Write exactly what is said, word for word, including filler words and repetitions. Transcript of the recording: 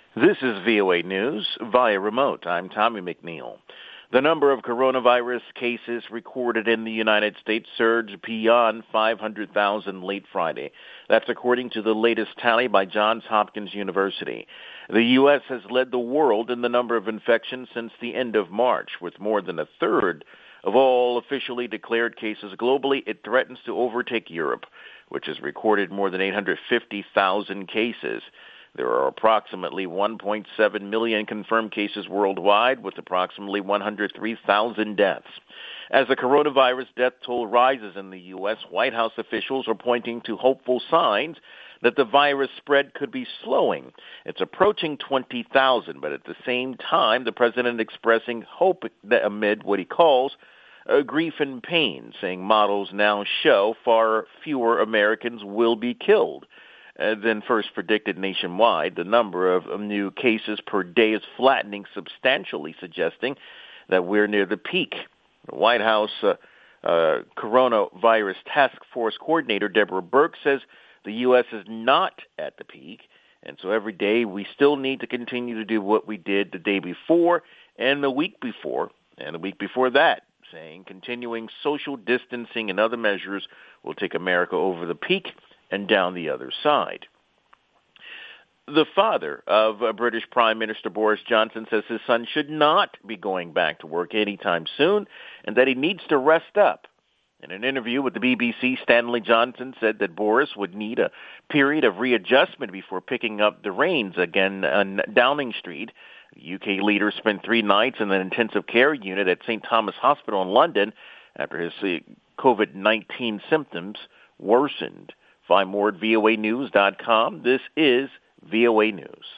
This is V O A News via remote. I'm Tommy McNeil. The number of coronavirus cases recorded in the United States surged beyond five hundred thousand late Friday. That's according to the latest tally by Johns Hopkins University. The U S has led the world in the number of infections since the end of March. With more than a third of all officially declared cases globally, it threatens to overtake Europe, which has recorded more than eight hundred fifty thousand cases. There are approximately one point seven million confirmed cases worldwide, with approximately one hundred three thousand deaths. As the coronavirus death toll rises in the U S, White House officials are pointing to hopeful signs that the virus spread could be slowing. It's approaching twenty thousand, but at the same time, the president expressing hope that amid what he calls uh, grief and pain, saying models now show far fewer Americans will be killed Uh, than first predicted nationwide. The number of new cases per day is flattening substantially, suggesting that we're near the peak. The White House uh, uh, Coronavirus Task Force Coordinator Deborah Birx says the U S is not at the peak, and so every day we still need to continue to do what we did the day before and the week before and the week before that, saying continuing social distancing and other measures will take America over the peak and down the other side. The father of uh, British Prime Minister Boris Johnson says his son should not be going back to work anytime soon and that he needs to rest up. In an interview with the B B C, Stanley Johnson said that Boris would need a period of readjustment before picking up the reins again on Downing Street. The U K leader spent three nights in an intensive care unit at Saint Thomas Hospital in London after his uh, COVID nineteen symptoms worsened. Find more at V O A news dot com. This is V O A News.